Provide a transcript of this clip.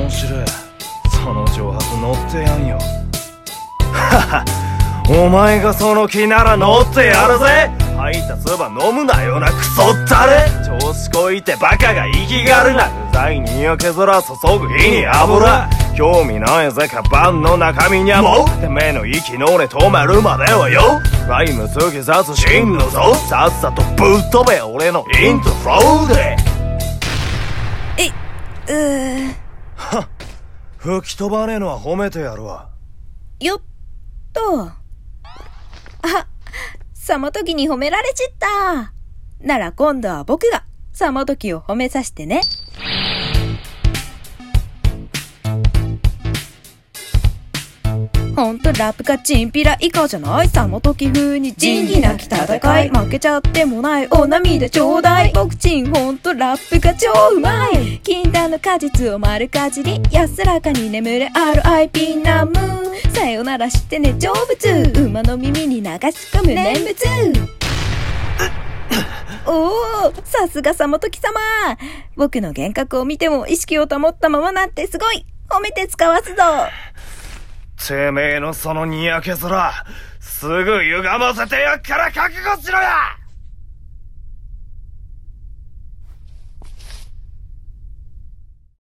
面白い。その挑発乗ってやんよ。はは、お前がその気なら乗ってやるぜ。吐いた唾飲むなよなクソったれ。調子こいてバカが生きがるな。うざいにやけ面注ぐ火に油。興味ないぜカバンの中身にゃもう。てめえの息の根止まるまではよ。ライム好き殺人のぞ。さっさとぶっ飛べ俺のイントロで。はっ、吹き飛ばねえのは褒めてやるわ。 よっと。あ、サマトキに褒められちった。なら今度は僕がサマトキを褒めさせてね。ほんとラップがチンピラ以下じゃない。サマトキ風に仁義なき戦い。負けちゃってもないお涙ちょうだい。僕チンほんとラップが超うまい。禁断の果実を丸かじり安らかに眠れ RIP ナム。さよならしてね成仏。馬の耳に流し込む念仏。おお、さすがサマトキ様。僕の幻覚を見ても意識を保ったままなんてすごい。褒めて使わすぞ。 てめえのそのにやけ面、すぐ歪ませてやっから覚悟しろや。